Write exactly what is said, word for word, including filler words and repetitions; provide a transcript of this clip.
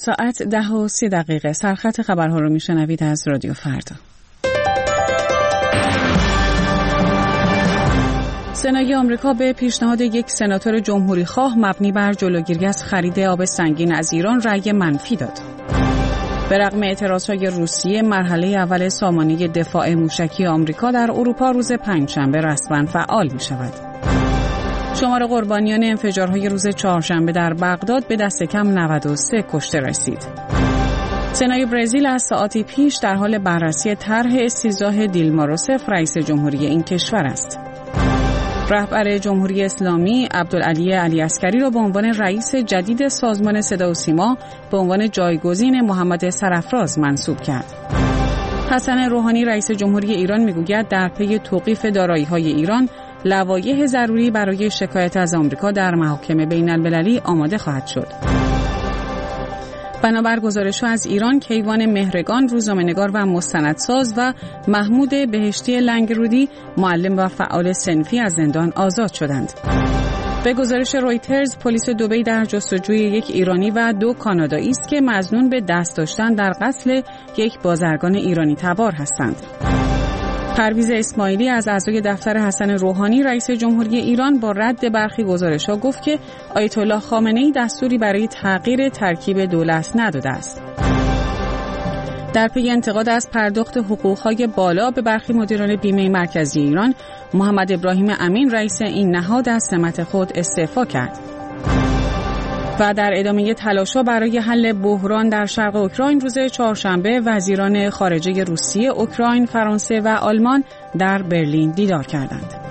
ساعت ده و سی دقیقه سرخط خبرها رو میشنوید از رادیو فردا. سنای آمریکا به پیشنهاد یک سناتور جمهوری خواه مبنی بر جلوگیری از خرید آب سنگین از ایران رأی منفی داد. به رغم اعتراضهای روسیه، مرحله اول سامانه دفاع موشکی آمریکا در اروپا روز پنجشنبه رسما فعال می شود. شمار قربانیان انفجارهای روز چهارشنبه در بغداد به دست کم نود و سه کشته رسید. سنای برزیل از ساعتی پیش در حال بررسی طرح استیضاح دیلما روسف رئیس جمهوری این کشور است. رهبر جمهوری اسلامی عبدالعلی علی عسکری را به عنوان رئیس جدید سازمان صدا و سیما به عنوان جایگزین محمد سرافراز منصوب کرد. حسن روحانی رئیس جمهوری ایران میگوید در پی توقیف دارایی‌های ایران لوایح ضروری برای شکایت از آمریکا در محاکم بین‌المللی آماده خواهد شد. بنابر گزارش‌ها از ایران، کیوان مهرگان روزنامه‌نگار و مستندساز و محمود بهشتی لنگرودی معلم و فعال صنفی از زندان آزاد شدند. به گزارش رویترز، پلیس دبی در جستجوی یک ایرانی و دو کانادایی است که مظنون به دست داشتن در قتل یک بازرگان ایرانی تبار هستند. پرویز اسماعیلی از اعضای دفتر حسن روحانی رئیس جمهوری ایران با رد برخی گزارش‌ها گفت که آیت الله خامنه‌ای دستوری برای تغییر ترکیب دولت نداده است. در پی انتقاد از پرداخت حقوق‌های بالا به برخی مدیران بیمه مرکزی ایران، محمد ابراهیم امین رئیس این نهاد از سمت خود استعفا کرد. و در ادامه تلاش‌ها برای حل بحران در شرق اوکراین روز چهارشنبه وزیران خارجه روسیه، اوکراین، فرانسه و آلمان در برلین دیدار کردند.